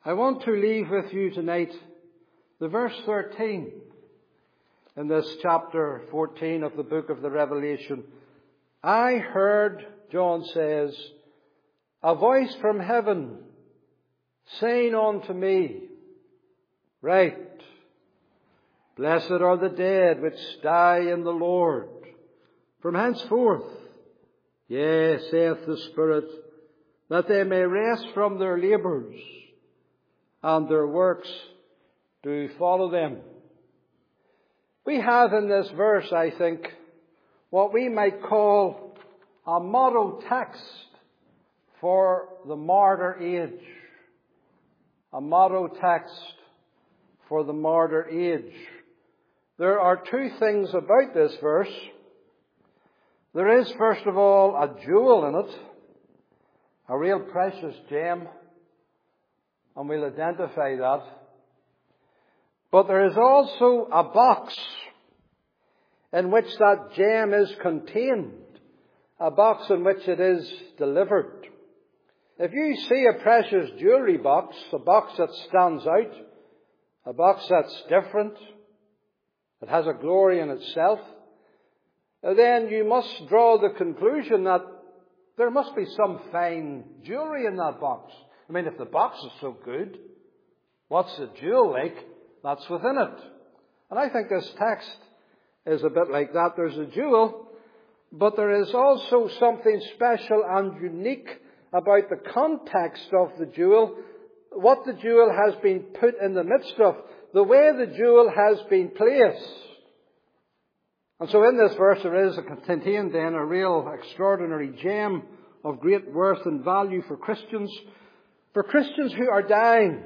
I want to leave with you tonight the verse 13 in this chapter 14 of the book of the Revelation. I heard, John says, a voice from heaven saying unto me, Write, Blessed are the dead which die in the Lord from henceforth, yea, saith the Spirit, that they may rest from their labours, and their works do follow them. We have in this verse, I think, what we might call a motto text for the martyr age. A motto text for the martyr age. There are two things about this verse. There is, first of all, a jewel in it, a real precious gem, and we'll identify that. But there is also a box in which that gem is contained, a box in which it is delivered. If you see a precious jewellery box, a box that stands out, a box that's different, it has a glory in itself, then you must draw the conclusion that there must be some fine jewellery in that box. I mean, if the box is so good, what's the jewel like that's within it? And I think this text is a bit like that. There's a jewel, but there is also something special and unique about the context of the jewel, what the jewel has been put in the midst of, the way the jewel has been placed. And so in this verse there is contained then a real extraordinary gem of great worth and value for Christians who are dying,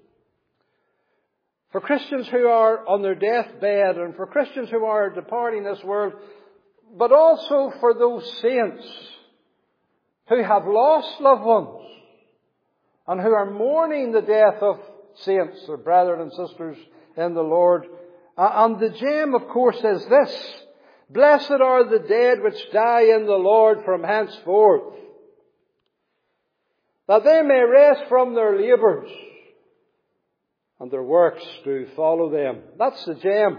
for Christians who are on their deathbed, and for Christians who are departing this world, but also for those saints who have lost loved ones and who are mourning the death of saints, their brethren and sisters in the Lord. And the gem, of course, is this: Blessed are the dead which die in the Lord from henceforth, that they may rest from their labours, and their works do follow them. That's the gem.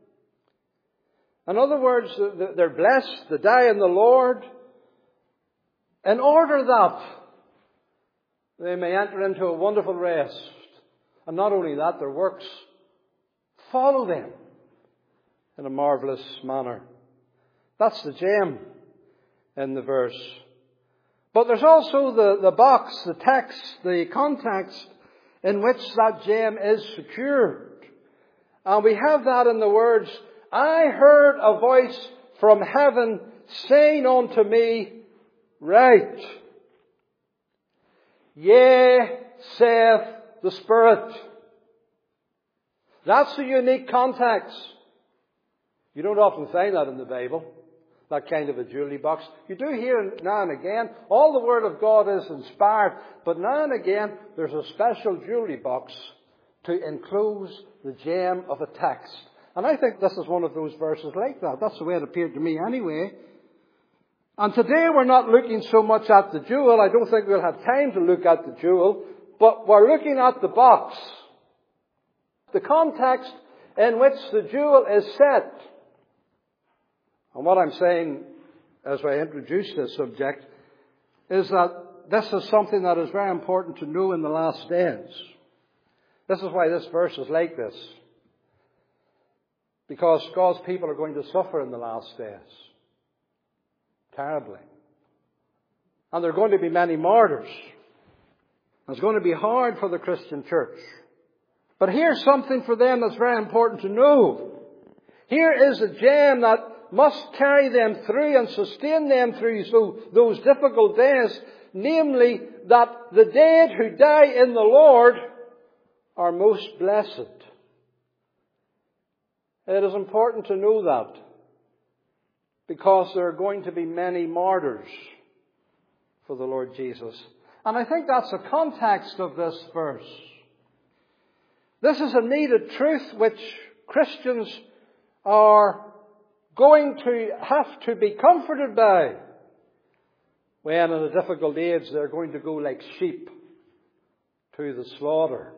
In other words, they're blessed, they die in the Lord, in order that they may enter into a wonderful rest. And not only that, their works follow them in a marvellous manner. That's the gem in the verse. But there's also the box, the text, the context in which that gem is secured. And we have that in the words, I heard a voice from heaven saying unto me, Write, Yea, saith the Spirit. That's a unique context. You don't often find that in the Bible, that kind of a jewelry box. You do hear it now and again. All the Word of God is inspired, but now and again there's a special jewelry box to enclose the gem of a text. And I think this is one of those verses like that. That's the way it appeared to me anyway. And today we're not looking so much at the jewel. I don't think we'll have time to look at the jewel, but we're looking at the box. The context in which the jewel is set. And what I'm saying as I introduce this subject is that this is something that is very important to know in the last days. This is why this verse is like this. Because God's people are going to suffer in the last days. Terribly. And there are going to be many martyrs. It's going to be hard for the Christian church. But here's something for them that's very important to know. Here is a gem that must carry them through and sustain them through those difficult days. Namely, that the dead who die in the Lord are most blessed. It is important to know that, because there are going to be many martyrs for the Lord Jesus. And I think that's the context of this verse. This is a needed truth which Christians are going to have to be comforted by when in a difficult age they're going to go like sheep to the slaughter.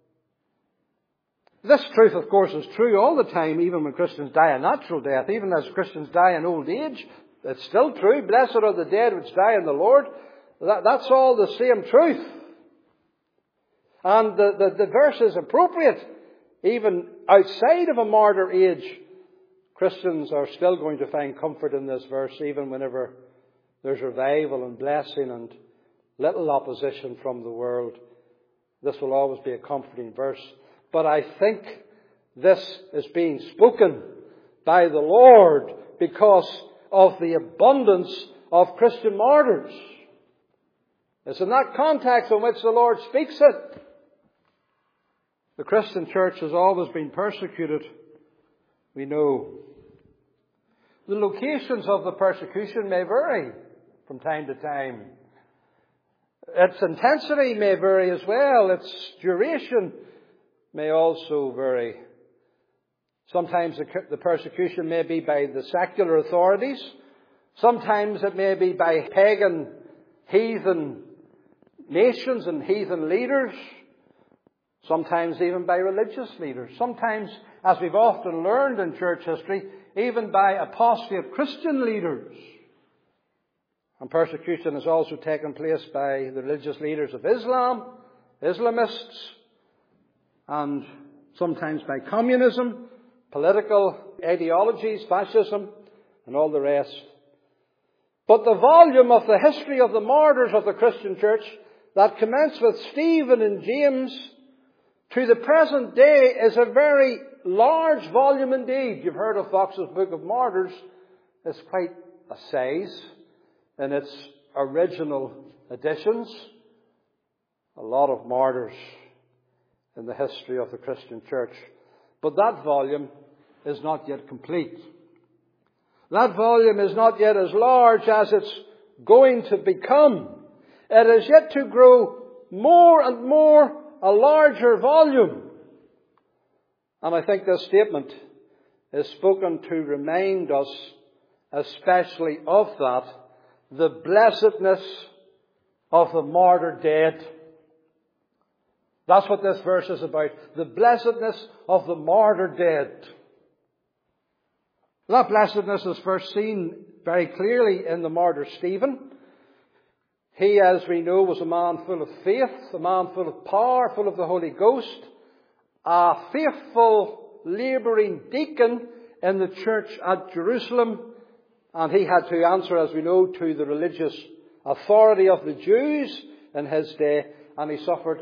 This truth, of course, is true all the time, even when Christians die a natural death. Even as Christians die in old age, it's still true. Blessed are the dead which die in the Lord. That's all the same truth. And the verse is appropriate. Even outside of a martyr age, Christians are still going to find comfort in this verse, even whenever there's revival and blessing and little opposition from the world. This will always be a comforting verse. But I think this is being spoken by the Lord because of the abundance of Christian martyrs. It's in that context in which the Lord speaks it. The Christian church has always been persecuted, we know. The locations of the persecution may vary from time to time. Its intensity may vary as well. Its duration may also vary. Sometimes the persecution may be by the secular authorities. Sometimes it may be by pagan, heathen nations and heathen leaders. Sometimes even by religious leaders. Sometimes, as we've often learned in church history, even by apostate Christian leaders. And persecution has also taken place by the religious leaders of Islam, Islamists, and sometimes by communism, political ideologies, fascism, and all the rest. But the volume of the history of the martyrs of the Christian church that commenced with Stephen and James to the present day is a very large volume indeed. You've heard of Fox's Book of Martyrs. It's quite a size in its original editions. A lot of martyrs in the history of the Christian church. But that volume is not yet complete. That volume is not yet as large as it's going to become. It is yet to grow more and more a larger volume. And I think this statement is spoken to remind us especially of that, the blessedness of the martyr dead. That's what this verse is about. The blessedness of the martyr dead. That blessedness is first seen very clearly in the martyr Stephen. He, as we know, was a man full of faith, a man full of power, full of the Holy Ghost, a faithful, labouring deacon in the church at Jerusalem. And he had to answer, as we know, to the religious authority of the Jews in his day. And he suffered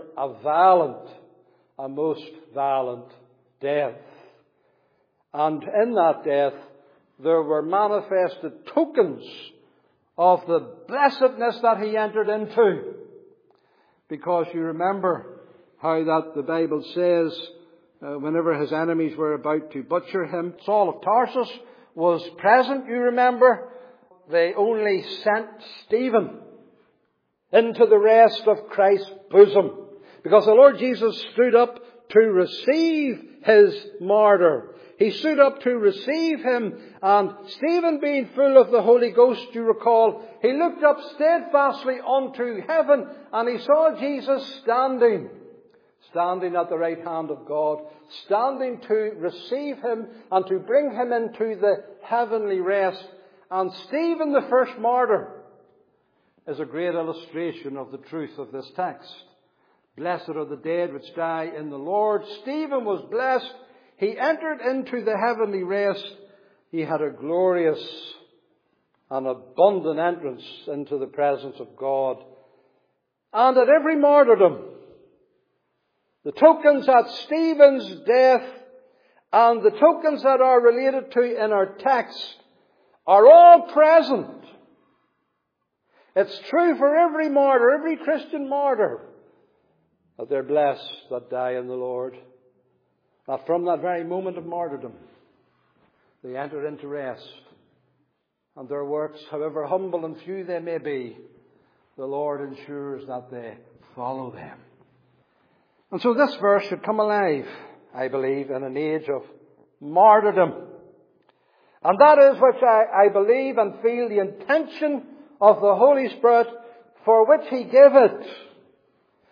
a most violent death. And in that death, there were manifested tokens of the blessedness that he entered into. Because you remember how that the Bible says, whenever his enemies were about to butcher him, Saul of Tarsus was present, you remember. They only sent Stephen into the rest of Christ's bosom. Because the Lord Jesus stood up to receive his martyr. He stood up to receive him, and Stephen, being full of the Holy Ghost, you recall, he looked up steadfastly unto heaven, and he saw Jesus standing at the right hand of God, standing to receive him and to bring him into the heavenly rest. And Stephen, the first martyr, is a great illustration of the truth of this text. Blessed are the dead which die in the Lord. Stephen was blessed. He entered into the heavenly rest. He had a glorious and abundant entrance into the presence of God. And at every martyrdom, the tokens at Stephen's death and the tokens that are related to in our text are all present. It's true for every martyr, every Christian martyr, that they're blessed that die in the Lord. That from that very moment of martyrdom, they enter into rest. And their works, however humble and few they may be, the Lord ensures that they follow them. And so this verse should come alive, I believe, in an age of martyrdom. And that is which I believe and feel the intention of the Holy Spirit, for which He gave it,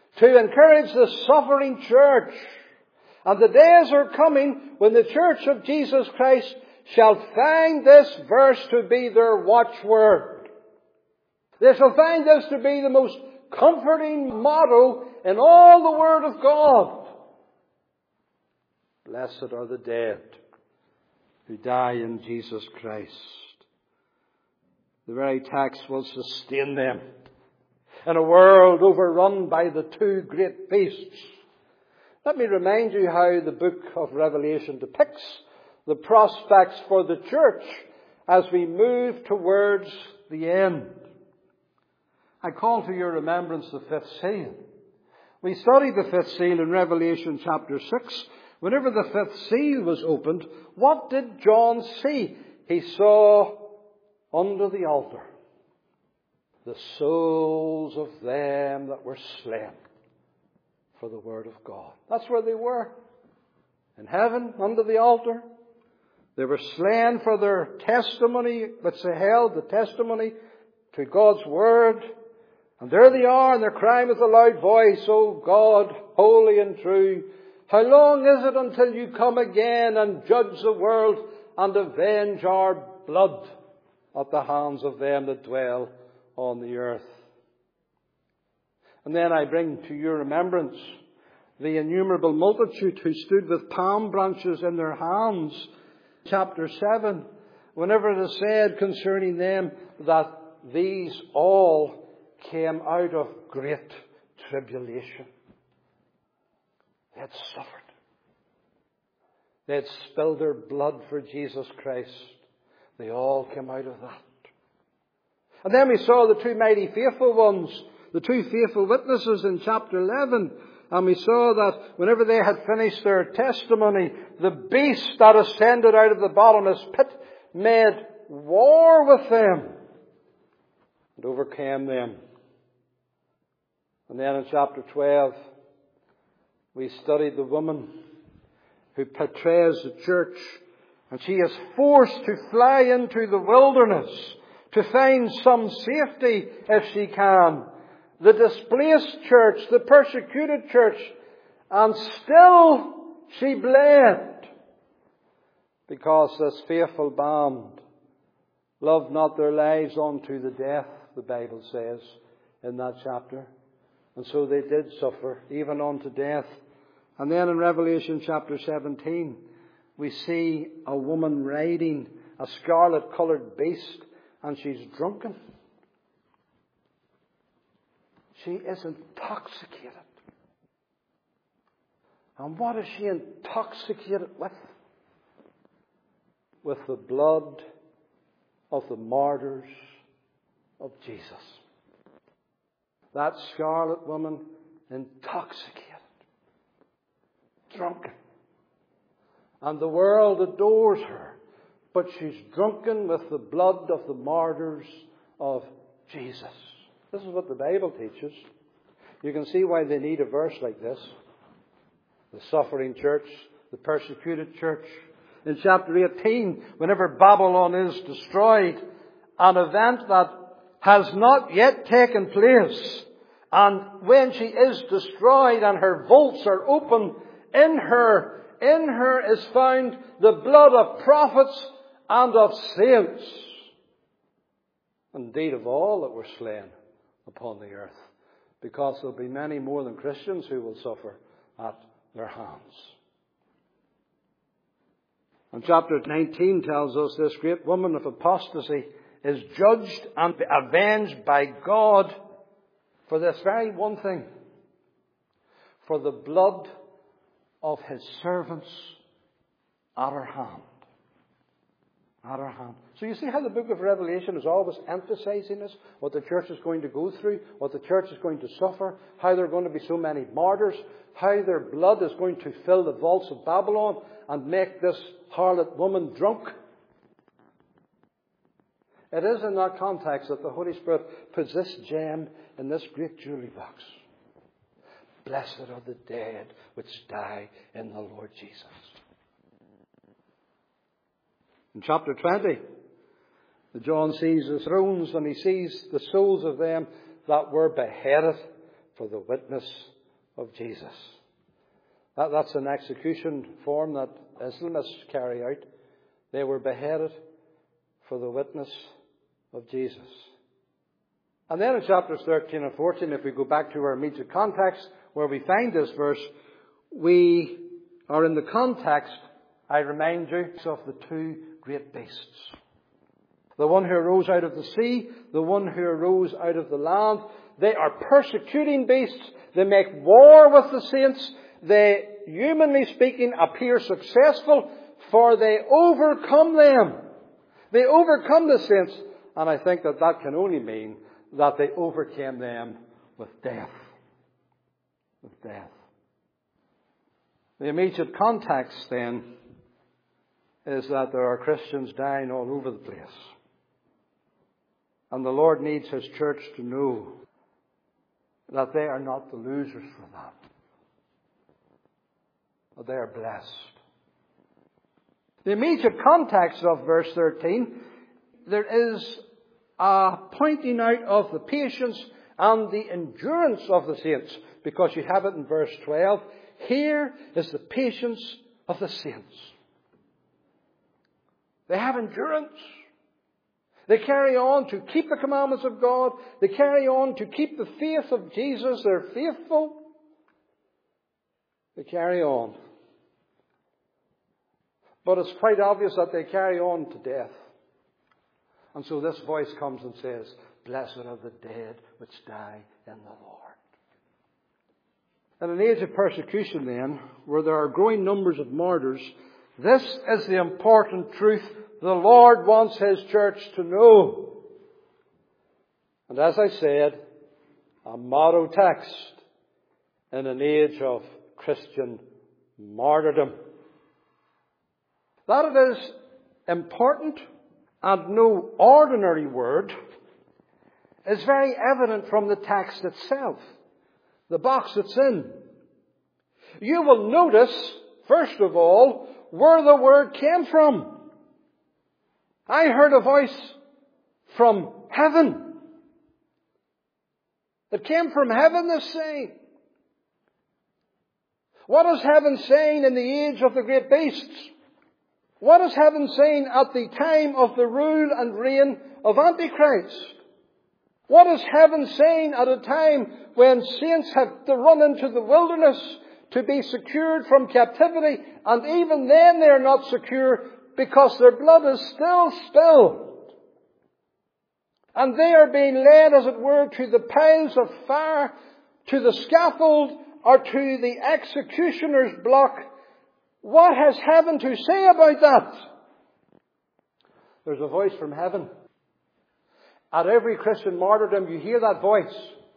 to encourage the suffering church. And the days are coming when the church of Jesus Christ shall find this verse to be their watchword. They shall find this to be the most comforting motto in all the Word of God. Blessed are the dead who die in Jesus Christ. The very text will sustain them in a world overrun by the two great beasts. Let me remind you how the book of Revelation depicts the prospects for the church as we move towards the end. I call to your remembrance the fifth seal. We studied the fifth seal in Revelation chapter 6. Whenever the fifth seal was opened, what did John see? He saw under the altar the souls of them that were slain for the word of God. That's where they were. In heaven, under the altar. They were slain for their testimony, which they held, the testimony to God's word. And there they are, and they're crying with a loud voice, "O God, holy and true, how long is it until you come again and judge the world and avenge our blood at the hands of them that dwell on the earth?" And then I bring to your remembrance the innumerable multitude who stood with palm branches in their hands. Chapter 7, whenever it is said concerning them that these all came out of great tribulation. They had suffered. They had spilled their blood for Jesus Christ. They all came out of that. And then we saw the two mighty faithful ones, the two faithful witnesses in chapter 11. And we saw that whenever they had finished their testimony, the beast that ascended out of the bottomless pit made war with them and overcame them. And then in chapter 12, we studied the woman who portrays the church, and she is forced to fly into the wilderness to find some safety if she can. The displaced church, the persecuted church, and still she bled, because this faithful band loved not their lives unto the death, the Bible says in that chapter. And so they did suffer, even unto death. And then in Revelation chapter 17, we see a woman riding a scarlet-coloured beast, and she's drunken. She is intoxicated. And what is she intoxicated with? With the blood of the martyrs of Jesus. That scarlet woman, intoxicated, drunken. And the world adores her, but she's drunken with the blood of the martyrs of Jesus. This is what the Bible teaches. You can see why they need a verse like this. The suffering church, the persecuted church. In chapter 18, whenever Babylon is destroyed, an event that has not yet taken place, and when she is destroyed and her vaults are open, in her is found the blood of prophets and of saints, indeed of all that were slain upon the earth, because there'll be many more than Christians who will suffer at their hands. And chapter 19 tells us this great woman of apostasy is judged and avenged by God for this very one thing, for the blood of His servants at her hand. At her hand. So you see how the book of Revelation is always emphasizing this, what the church is going to go through, what the church is going to suffer, how there are going to be so many martyrs, how their blood is going to fill the vaults of Babylon and make this harlot woman drunk. It is in that context that the Holy Spirit puts this gem in this great jewelry box. Blessed are the dead which die in the Lord Jesus. In chapter 20, John sees the thrones and he sees the souls of them that were beheaded for the witness of Jesus. That's an execution form that Islamists carry out. They were beheaded for the witness of Jesus. And then in chapters 13 and 14, if we go back to our immediate context where we find this verse, we are in the context, I remind you, of the two great beasts. The one who arose out of the sea, the one who arose out of the land. They are persecuting beasts. They make war with the saints. They, humanly speaking, appear successful, for they overcome them. They overcome the saints. And I think that can only mean that they overcame them with death. With death. The immediate context, then, is that there are Christians dying all over the place. And the Lord needs His church to know that they are not the losers for that. But they are blessed. The immediate context of verse 13, there is a pointing out of the patience and the endurance of the saints. Because you have it in verse 12. Here is the patience of the saints. They have endurance. They carry on to keep the commandments of God. They carry on to keep the faith of Jesus. They're faithful. They carry on. But it's quite obvious that they carry on to death. And so this voice comes and says, "Blessed are the dead which die in the Lord." In an age of persecution then, where there are growing numbers of martyrs, this is the important truth the Lord wants His church to know. And as I said, a motto text in an age of Christian martyrdom. That it is important and no ordinary word is very evident from the text itself. The box it's in. You will notice, first of all, where the word came from. I heard a voice from heaven. It came from heaven, this saying. What is heaven saying in the age of the great beasts? What is heaven saying at the time of the rule and reign of Antichrist? What is heaven saying at a time when saints have to run into the wilderness to be secured from captivity, and even then they are not secure because their blood is still spilled? And they are being led, as it were, to the piles of fire, to the scaffold, or to the executioner's block. What has heaven to say about that? There's a voice from heaven. At every Christian martyrdom, you hear that voice.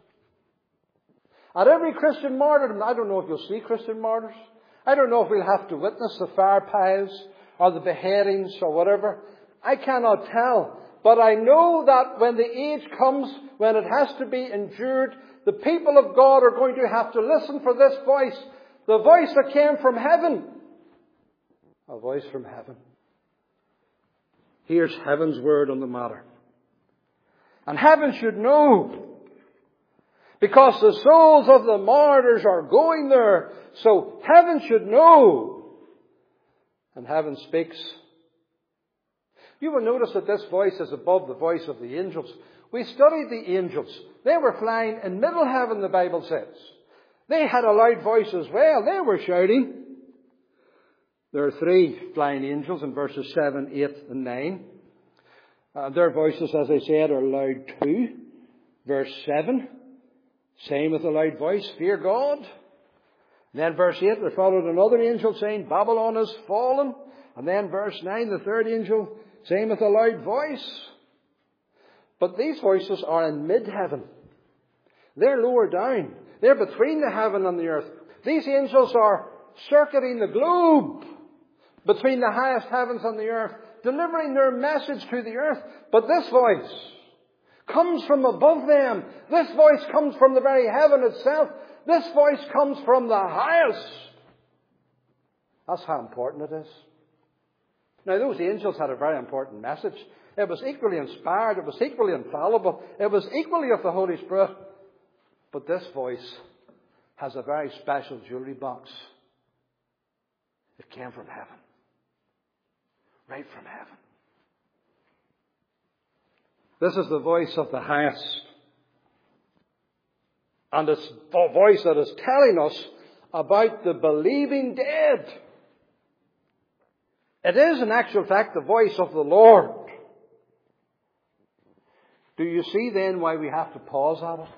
At every Christian martyrdom, I don't know if you'll see Christian martyrs. I don't know if we'll have to witness the fire piles or the beheadings or whatever. I cannot tell. But I know that when the age comes, when it has to be endured, the people of God are going to have to listen for this voice. The voice that came from heaven. A voice from heaven. Here's heaven's word on the matter. And heaven should know. Because the souls of the martyrs are going there. So heaven should know. And heaven speaks. You will notice that this voice is above the voice of the angels. We studied the angels. They were flying in middle heaven, the Bible says. They had a loud voice as well. They were shouting. There are 3 flying angels in verses 7, 8 and 9. Their voices, as I said, are loud too. Verse 7, same with a loud voice, fear God. And then verse 8, there followed another angel saying, Babylon is fallen. And then verse 9, the third angel, same with a loud voice. But these voices are in mid-heaven. They're lower down. They're between the heaven and the earth. These angels are circuiting the globe between the highest heavens and the earth, delivering their message to the earth. But this voice comes from above them. This voice comes from the very heaven itself. This voice comes from the highest. That's how important it is. Now, those angels had a very important message. It was equally inspired. It was equally infallible. It was equally of the Holy Spirit. But this voice has a very special jewelry box. It came from heaven. Right from heaven. This is the voice of the highest. And it's the voice that is telling us about the believing dead. It is, in actual fact, the voice of the Lord. Do you see then why we have to pause at it?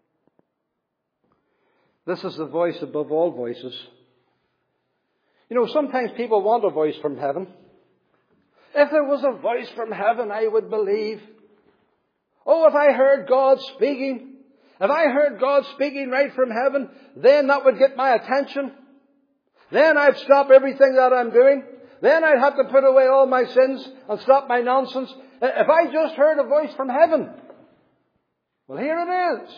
This is the voice above all voices. You know, sometimes people want a voice from heaven. If there was a voice from heaven, I would believe. Oh, if I heard God speaking, if I heard God speaking right from heaven, then that would get my attention. Then I'd stop everything that I'm doing. Then I'd have to put away all my sins and stop my nonsense. If I just heard a voice from heaven. Well, here it is.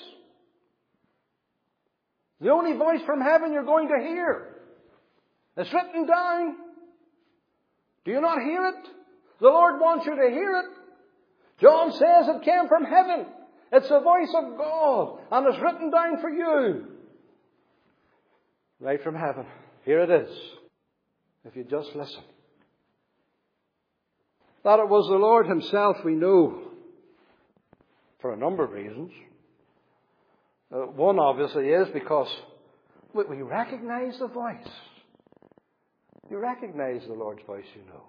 The only voice from heaven you're going to hear. It's written down. Do you not hear it? The Lord wants you to hear it. John says it came from heaven. It's the voice of God. And it's written down for you. Right from heaven. Here it is. If you just listen. That it was the Lord Himself we know. For a number of reasons. One obviously is because we recognize the voice. You recognize the Lord's voice, you know.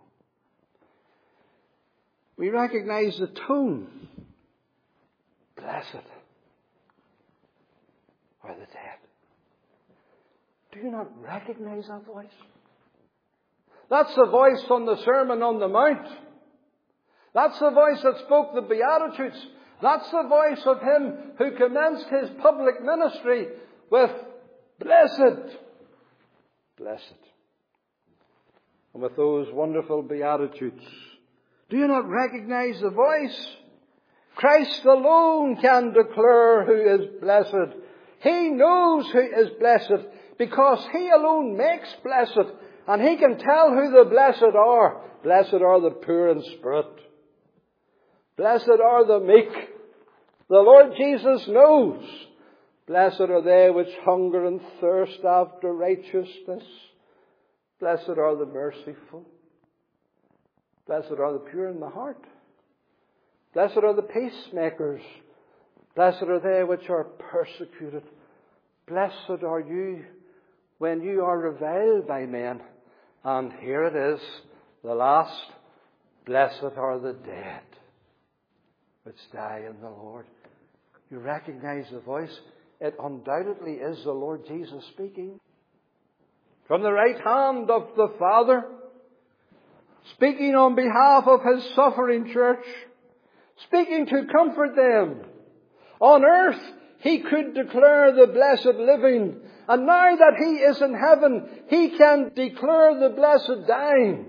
We recognize the tone. Blessed are the dead. Do you not recognize that voice? That's the voice on the Sermon on the Mount. That's the voice that spoke the Beatitudes. That's the voice of Him who commenced His public ministry with blessed, blessed. And with those wonderful Beatitudes, do you not recognize the voice? Christ alone can declare who is blessed. He knows who is blessed because He alone makes blessed. And He can tell who the blessed are. Blessed are the poor in spirit. Blessed are the meek. The Lord Jesus knows. Blessed are they which hunger and thirst after righteousness. Blessed are the merciful. Blessed are the pure in the heart. Blessed are the peacemakers. Blessed are they which are persecuted. Blessed are you when you are reviled by men. And here it is, the last. Blessed are the dead which die in the Lord. You recognize the voice. It undoubtedly is the Lord Jesus speaking. From the right hand of the Father, speaking on behalf of His suffering church, speaking to comfort them. On earth, He could declare the blessed living. And now that He is in heaven, He can declare the blessed dying.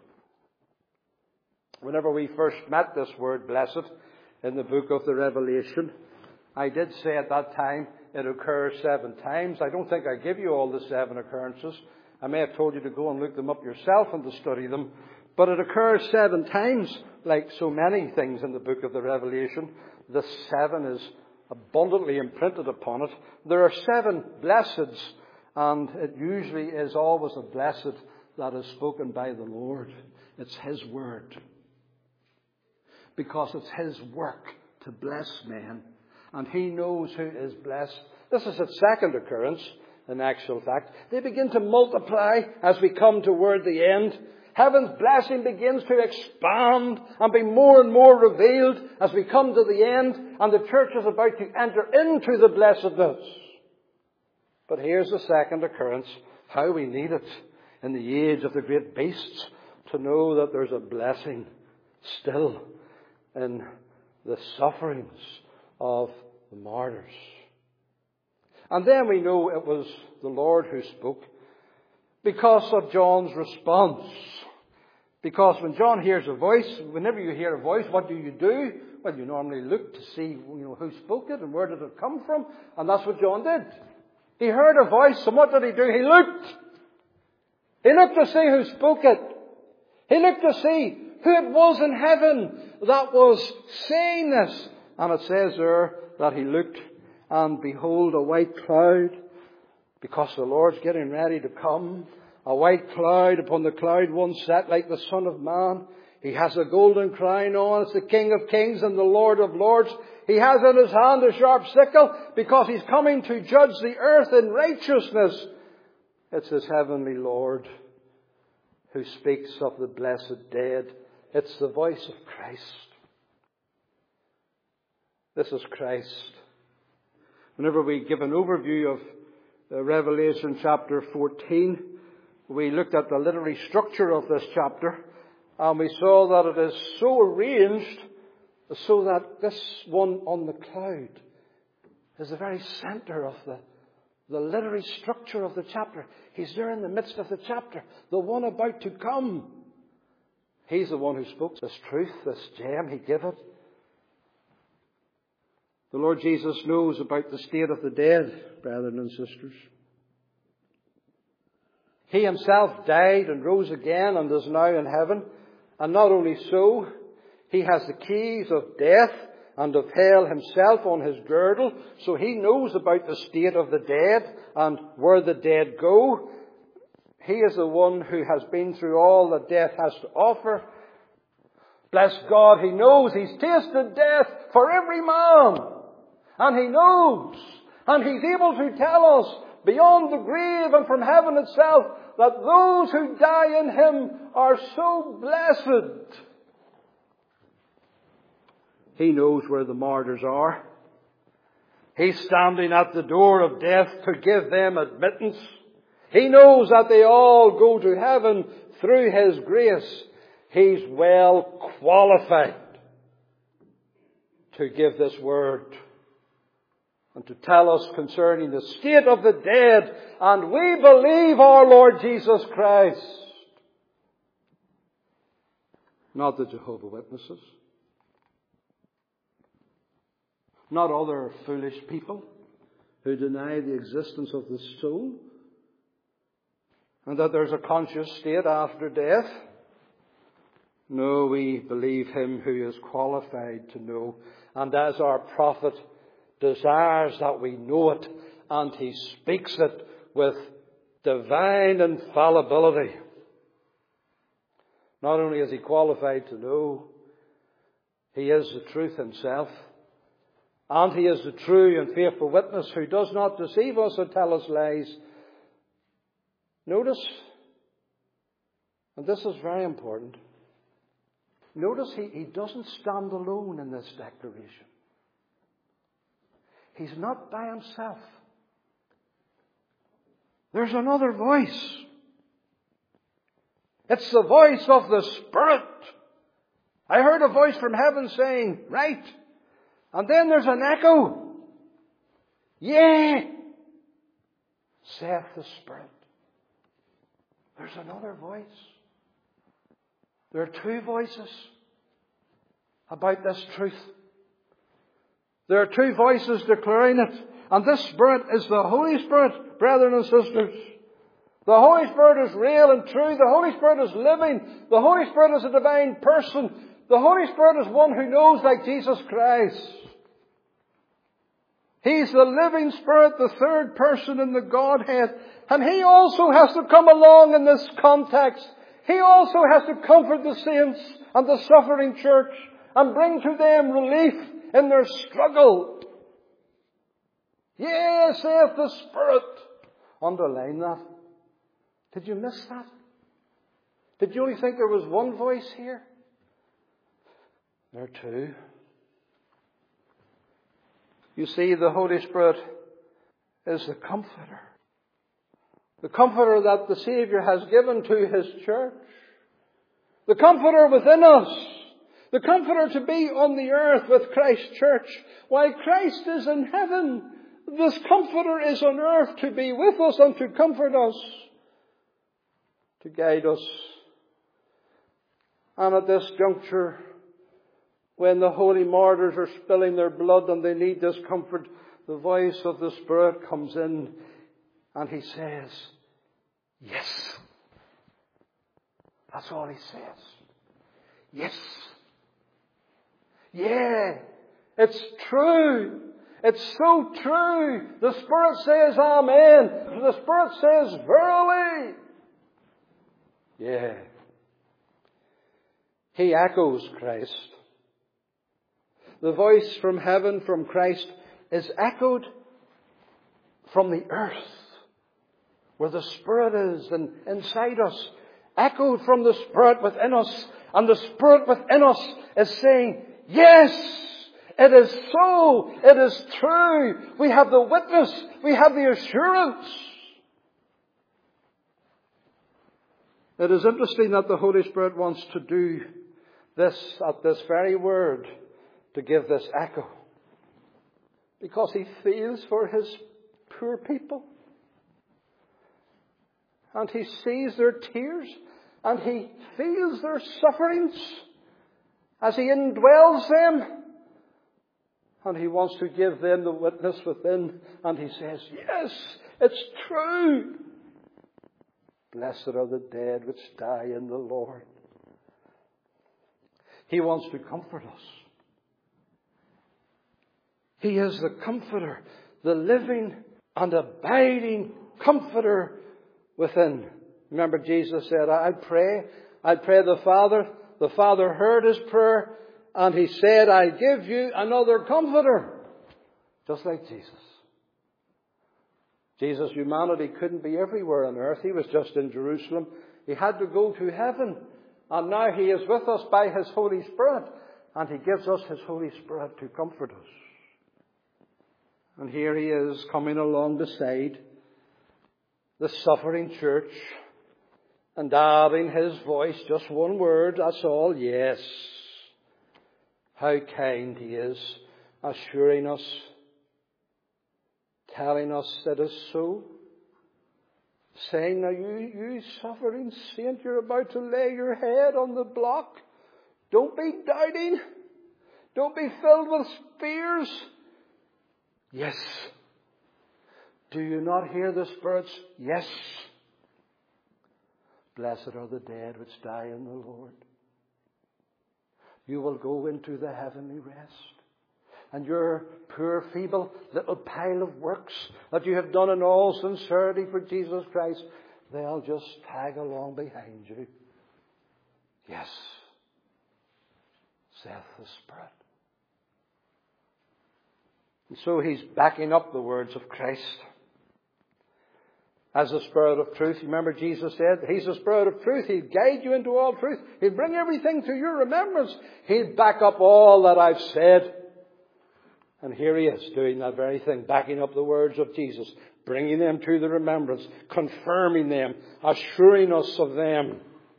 Whenever we first met this word blessed in the book of the Revelation, I did say at that time it occurs 7 times. I don't think I give you all the 7 occurrences. I may have told you to go and look them up yourself and to study them. But it occurs 7 times, like so many things in the book of the Revelation. The 7 is abundantly imprinted upon it. There are 7 blesseds, and it usually is always a blessed that is spoken by the Lord. It's His word. Because it's His work to bless men. And He knows who is blessed. This is its second occurrence, in actual fact. They begin to multiply as we come toward the end. Heaven's blessing begins to expand and be more and more revealed as we come to the end. And the church is about to enter into the blessedness. But here's the second occurrence. How we need it in the age of the great beasts to know that there's a blessing still in the sufferings of the martyrs. And then we know it was the Lord who spoke because of John's response. Because when John hears a voice, whenever you hear a voice, what do? Well, you normally look to see who spoke it and where did it come from. And that's what John did. He heard a voice, and what did he do? He looked. He looked to see who spoke it. He looked to see who it was in heaven that was saying this. And it says there that he looked, and behold, a white cloud. Because the Lord's getting ready to come. A white cloud, upon the cloud one set like the Son of Man. He has a golden crown on. It's the King of Kings and the Lord of Lords. He has in his hand a sharp sickle because he's coming to judge the earth in righteousness. It's his heavenly Lord who speaks of the blessed dead. It's the voice of Christ. This is Christ. Whenever we give an overview of Revelation chapter 14, we looked at the literary structure of this chapter, and we saw that it is so arranged so that this one on the cloud is the very center of the literary structure of the chapter. He's there in the midst of the chapter, the one about to come. He's the one who spoke this truth, this gem. He gave it. The Lord Jesus knows about the state of the dead, brethren and sisters. He himself died and rose again and is now in heaven. And not only so, he has the keys of death and of hell himself on his girdle. So he knows about the state of the dead and where the dead go. He is the one who has been through all that death has to offer. Bless God, he knows he's tasted death for every man. And he knows. And he's able to tell us beyond the grave and from heaven itself that those who die in him are so blessed. He knows where the martyrs are. He's standing at the door of death to give them admittance. He knows that they all go to heaven through his grace. He's well qualified to give this word and to tell us concerning the state of the dead. And we believe our Lord Jesus Christ. Not the Jehovah's Witnesses. Not other foolish people who deny the existence of the soul and that there's a conscious state after death. No, we believe him who is qualified to know. And as our prophet desires that we know it, and he speaks it with divine infallibility. Not only is he qualified to know, he is the truth himself. And he is the true and faithful witness who does not deceive us or tell us lies. Notice, and this is very important, notice he doesn't stand alone in this declaration. He's not by himself. There's another voice. It's the voice of the Spirit. I heard a voice from heaven saying, right. And then there's an echo. Yea, saith the Spirit. There's another voice. There are two voices about this truth. There are two voices declaring it. And this Spirit is the Holy Spirit, brethren and sisters. The Holy Spirit is real and true. The Holy Spirit is living. The Holy Spirit is a divine person. The Holy Spirit is one who knows like Jesus Christ. He's the living Spirit, the third person in the Godhead. And He also has to come along in this context. He also has to comfort the saints and the suffering church and bring to them relief in their struggle. Yea, saith the Spirit. Underline that. Did you miss that? Did you only think there was one voice here? There are two. You see, the Holy Spirit is the Comforter. The Comforter that the Saviour has given to His church. The Comforter within us. The Comforter to be on the earth with Christ's church. While Christ is in heaven, this Comforter is on earth to be with us and to comfort us, to guide us. And at this juncture, when the holy martyrs are spilling their blood and they need this comfort, the voice of the Spirit comes in and He says, yes. That's all He says. Yes. Yeah. It's true. It's so true. The Spirit says amen. The Spirit says verily. Yeah. He echoes Christ. The voice from heaven, from Christ, is echoed from the earth, where the Spirit is and inside us. Echoed from the Spirit within us. And the Spirit within us is saying, yes! It is so. It is true. We have the witness. We have the assurance. It is interesting that the Holy Spirit wants to do this at this very word, to give this echo. Because He feels for His poor people. And He sees their tears. And He feels their sufferings as He indwells them. And He wants to give them the witness within. And He says, yes, it's true. Blessed are the dead which die in the Lord. He wants to comfort us. He is the Comforter, the living and abiding Comforter within. Remember, Jesus said, I'd pray the Father. The Father heard His prayer. And He said, I give you another Comforter. Just like Jesus. Jesus' humanity couldn't be everywhere on earth. He was just in Jerusalem. He had to go to heaven. And now He is with us by His Holy Spirit. And He gives us His Holy Spirit to comfort us. And here He is coming along beside the suffering church. And adding His voice, just one word, that's all, yes. How kind He is, assuring us, telling us that it is so. Saying, now you suffering saint, you're about to lay your head on the block. Don't be doubting. Don't be filled with fears. Yes. Do you not hear the Spirit's yes? Blessed are the dead which die in the Lord. You will go into the heavenly rest. And your poor, feeble little pile of works that you have done in all sincerity for Jesus Christ, they'll just tag along behind you. Yes, saith the Spirit. And so He's backing up the words of Christ as the Spirit of truth. Remember, Jesus said, He's the Spirit of truth. He'll guide you into all truth. He'll bring everything to your remembrance. He'll back up all that I've said. And here He is doing that very thing, backing up the words of Jesus, bringing them to the remembrance, confirming them, assuring us of them.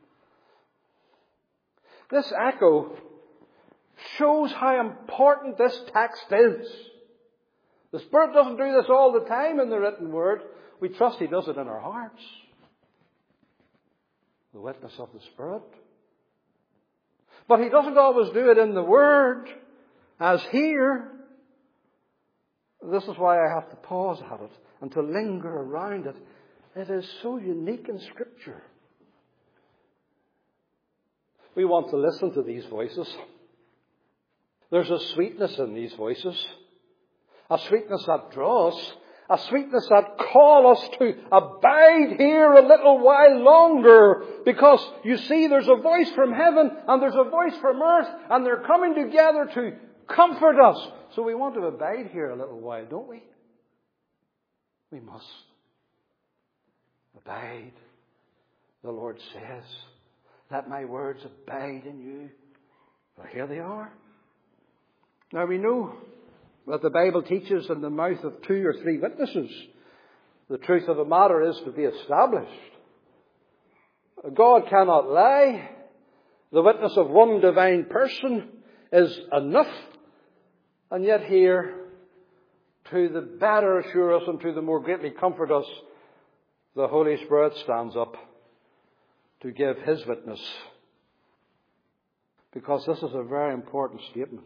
This echo shows how important this text is. The Spirit doesn't do this all the time in the written word. We trust He does it in our hearts. The witness of the Spirit. But He doesn't always do it in the Word, as here. This is why I have to pause at it and to linger around it. It is so unique in Scripture. We want to listen to these voices. There's a sweetness in these voices. A sweetness that draws. A sweetness that calls us to abide here a little while longer. Because, you see, there's a voice from heaven and there's a voice from earth. And they're coming together to comfort us. So we want to abide here a little while, don't we? We must abide. The Lord says, let my words abide in you. Well, here they are. Now we know that the Bible teaches in the mouth of 2 or 3 witnesses, the truth of the matter is to be established. God cannot lie. The witness of one divine person is enough. And yet here, to the better assure us and to the more greatly comfort us, the Holy Spirit stands up to give His witness. Because this is a very important statement.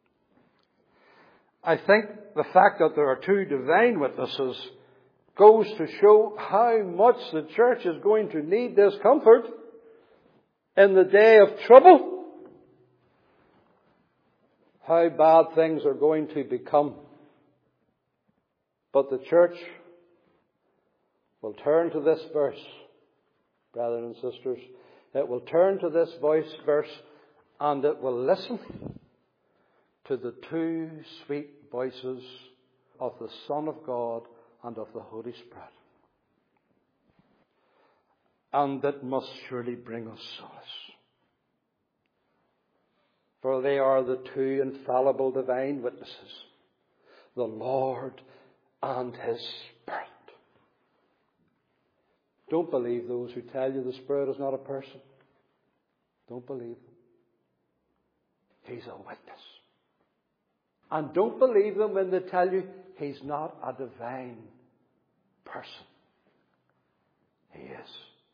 I think the fact that there are 2 divine witnesses goes to show how much the church is going to need this comfort in the day of trouble. How bad things are going to become But the church will turn to this verse, brothers and sisters. It will turn to this verse, and it will listen to the two sweet voices of the Son of God and of the Holy Spirit. And it must surely bring us solace. For they are the two infallible divine witnesses, the Lord and His Spirit. Don't believe those who tell you the Spirit is not a person. Don't believe them. He's a witness. And don't believe them when they tell you He's not a divine person. He is.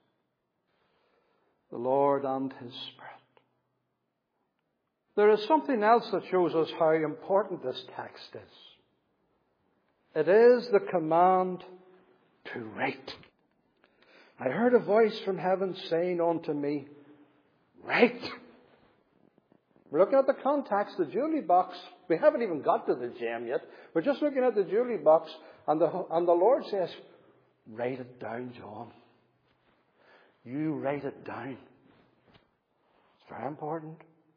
The Lord and His Spirit. There is something else that shows us how important this text is. It is the command to write. I heard a voice from heaven saying unto me, write. We're looking at the context, the Jubilee box. We haven't even got to the gem yet. We're just looking at the Jubilee box, and the Lord says, write it down, John. You write it down. It's very important.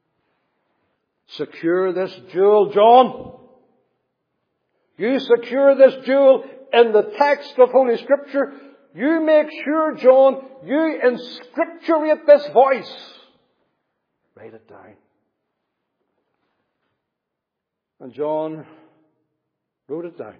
Secure this jewel, John. You secure this jewel in the text of Holy Scripture. You make sure, John, you inscripturate this voice. Write it down. And John wrote it down.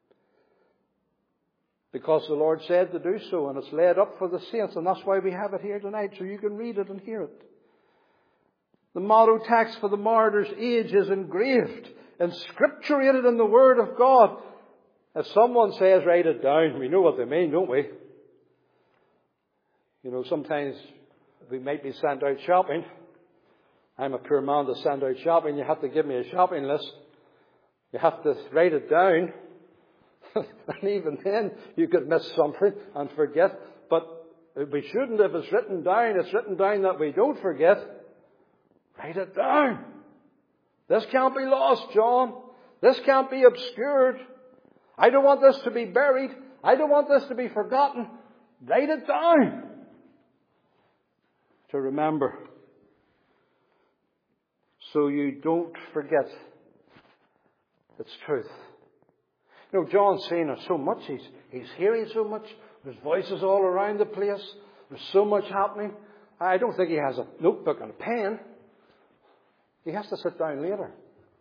Because the Lord said to do so, and it's laid up for the saints, and that's why we have it here tonight, so you can read it and hear it. The motto text for the martyr's age is engraved, inscripturated in the Word of God. If someone says, write it down, we know what they mean, don't we? You know, sometimes we might be sent out shopping. I'm a poor man to send out shopping. You have to give me a shopping list. You have to write it down. And even then, you could miss something and forget. But we shouldn't. If it's written down that we don't forget. Write it down. This can't be lost, John. This can't be obscured. I don't want this to be buried. I don't want this to be forgotten. Write it down. To remember. So you don't forget its truth. You know, John's saying there's so much. He's hearing so much. There's voices all around the place. There's so much happening. I don't think he has a notebook and a pen. He has to sit down later.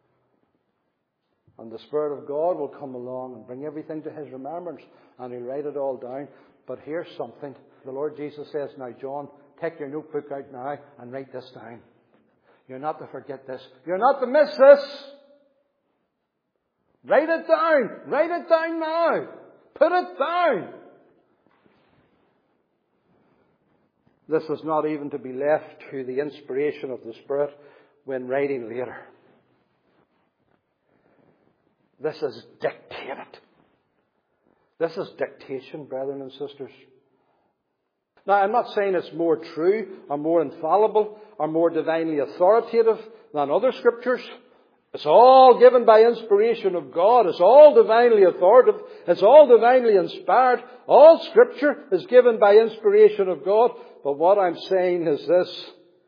And the Spirit of God will come along and bring everything to his remembrance. And he'll write it all down. But here's something. The Lord Jesus says, now John, take your notebook out now and write this down. You're not to forget this. You're not to miss this. Write it down. Write it down now. Put it down. This is not even to be left to the inspiration of the Spirit when writing later. This is dictated. This is dictation, brethren and sisters. Now, I'm not saying it's more true or more infallible or more divinely authoritative than other scriptures. It's all given by inspiration of God. It's all divinely authoritative. It's all divinely inspired. All scripture is given by inspiration of God. But what I'm saying is this.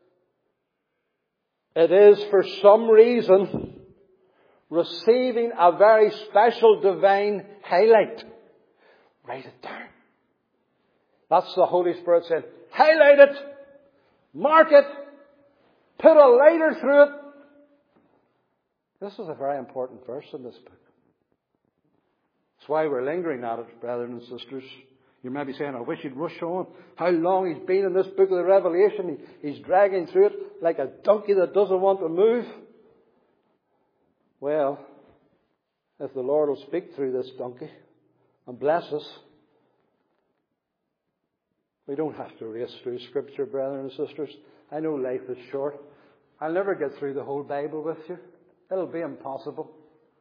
It is for some reason receiving a very special divine highlight. Write it down. That's the Holy Spirit saying, highlight it, mark it, put a lighter through it. This is a very important verse in this book. That's why we're lingering at it, brethren and sisters. You may be saying, I wish he'd rush on. How long he's been in this book of the Revelation. He's dragging through it like a donkey that doesn't want to move. Well, if the Lord will speak through this donkey and bless us, we don't have to race through Scripture, brethren and sisters. I know life is short. I'll never get through the whole Bible with you. It'll be impossible.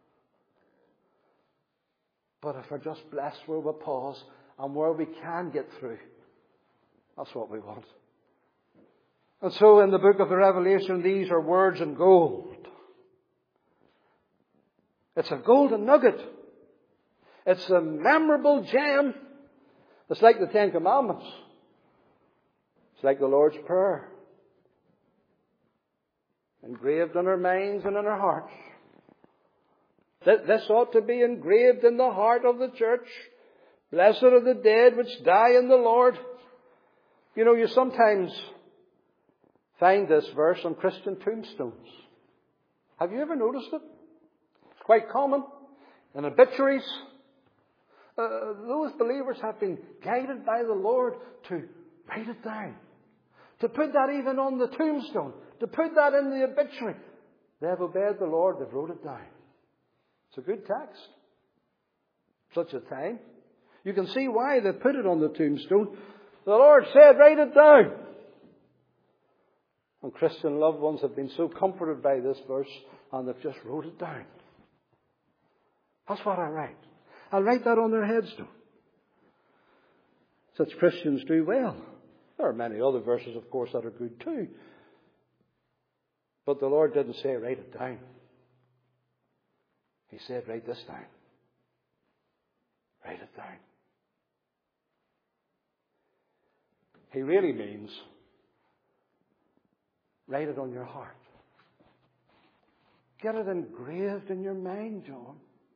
But if we're just blessed where we pause and where we can get through, that's what we want. And so in the book of the Revelation, these are words in gold. It's a golden nugget. It's a memorable gem. It's like the Ten Commandments. It's like the Lord's Prayer. Engraved on our minds and in our hearts. This ought to be engraved in the heart of the church. Blessed are the dead which die in the Lord. You know, you sometimes find this verse on Christian tombstones. Have you ever noticed it? It's quite common. In obituaries, those believers have been guided by the Lord to write it down. To put that even on the tombstone. To put that in the obituary. They have obeyed the Lord. They've wrote it down. It's a good text. Such a time. You can see why they put it on the tombstone. The Lord said, write it down. And Christian loved ones have been so comforted by this verse, and they've just wrote it down. That's what I write. I'll write that on their headstone. Such Christians do well. There are many other verses, of course, that are good too. But the Lord didn't say, write it down. He said, write this down. Write it down. He really means, write it on your heart. Get it engraved in your mind, John.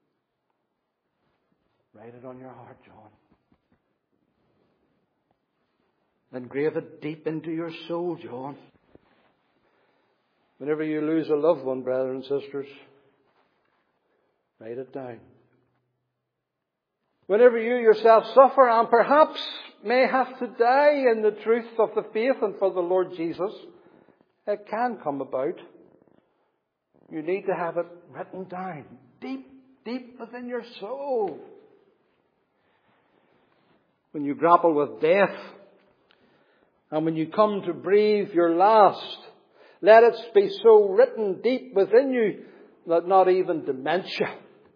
Write it on your heart, John. Engrave it deep into your soul, John. Whenever you lose a loved one, brothers and sisters, write it down. Whenever you yourself suffer and perhaps may have to die in the truth of the faith and for the Lord Jesus, it can come about. You need to have it written down, deep, deep within your soul. When you grapple with death, and when you come to breathe your last, let it be so written deep within you that not even dementia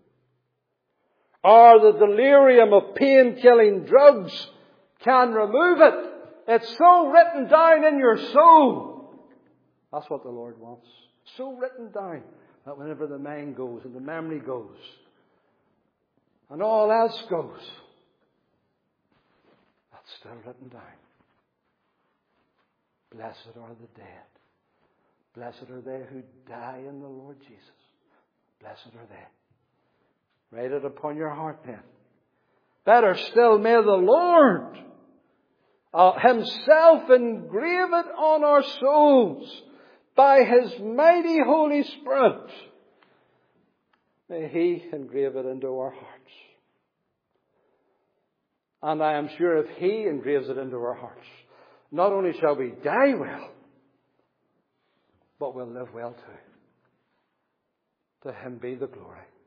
or the delirium of pain-killing drugs can remove it. It's so written down in your soul. That's what the Lord wants. So written down that whenever the mind goes and the memory goes and all else goes, that's still written down. Blessed are the dead. Blessed are they who die in the Lord Jesus. Blessed are they. Write it upon your heart then. Better still, may the Lord Himself engrave it on our souls by His mighty Holy Spirit. May He engrave it into our hearts. And I am sure if He engraves it into our hearts, not only shall we die well, but we'll live well too. To Him be the glory.